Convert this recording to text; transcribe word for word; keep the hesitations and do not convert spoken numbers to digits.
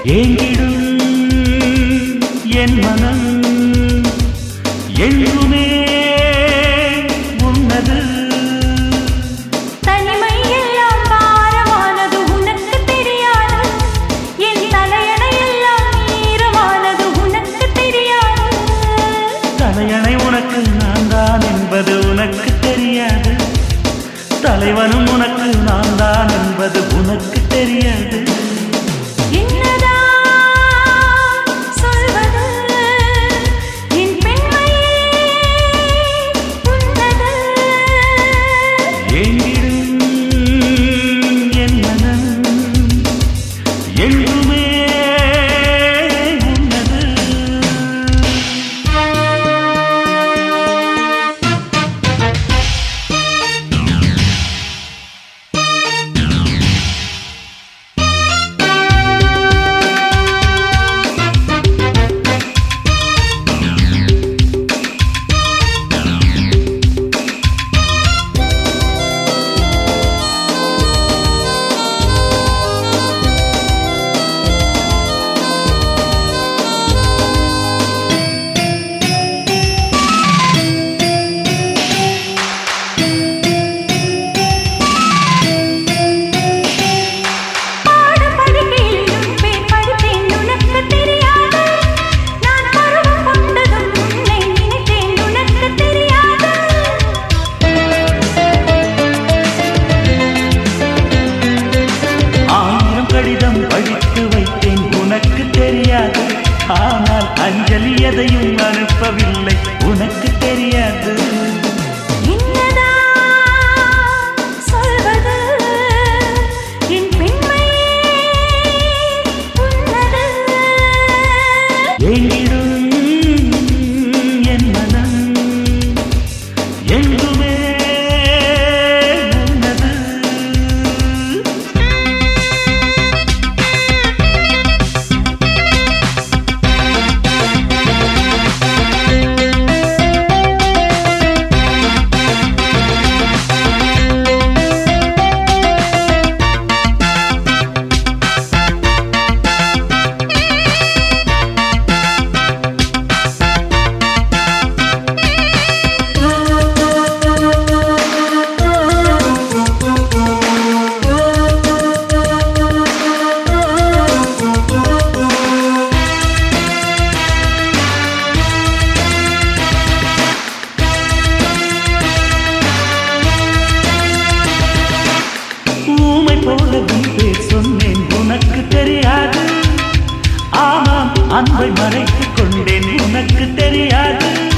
ஏங்கிடும் என் மனம் எங்குமே உன்னது. தனிமை எல்லாம் பாரமானது உனக்கு தெரியாது. என் தலையணை எல்லாம் ஈரமானது உனக்கு தெரியாது. தலையணை உனக்கு நான் தான் என்பது உனக்கு தெரியாது. தலைவனும் உனக்கு நான் தான் என்பது உனக்கு தெரியாது. கடிதம் படித்து வைத்தேன் உனக்கு தெரியாது. ஆனால் அஞ்சலி எதையும் அனுப்பவில்லை உனக்கு தெரியாது. ஏங்கிடும் என் மனம் எங்குமே உன்னது. சொன்னேன் உனக்கு தெரியாது. ஆமாம் அன்பை மறைத்துக் கொண்டேன் உனக்கு தெரியாது.